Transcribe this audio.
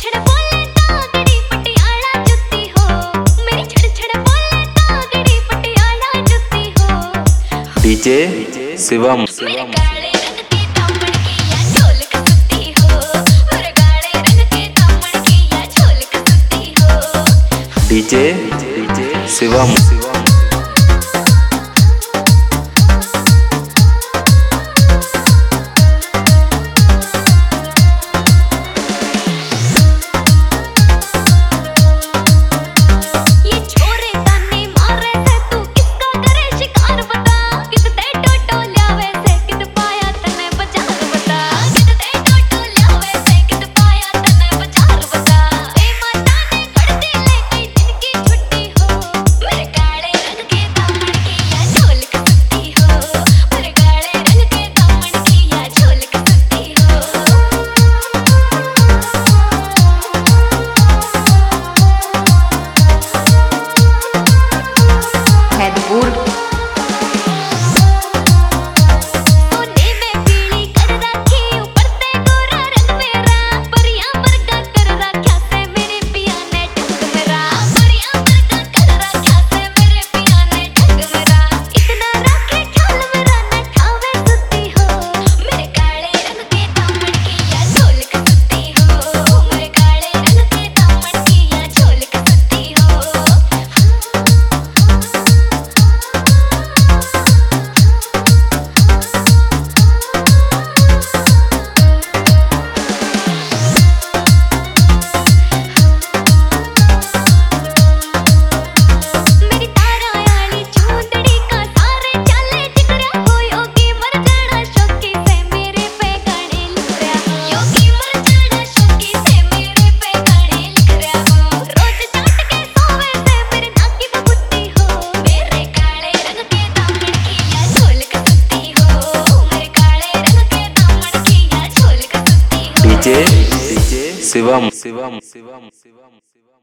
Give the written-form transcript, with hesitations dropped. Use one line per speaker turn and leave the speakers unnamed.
छड़ बोले तागड़ी पटियाला जुत्ती हो, मेरी छड़ छड़ बोले तागड़ी पटियाला जुत्ती हो।
डीजे शिवम।
मेरे काले रंग के दामन की या झोल कसुती हो, मेरे काले रंग के दामन की या झोल कसुती हो।
डीजे शिवम। डीजे शिवम।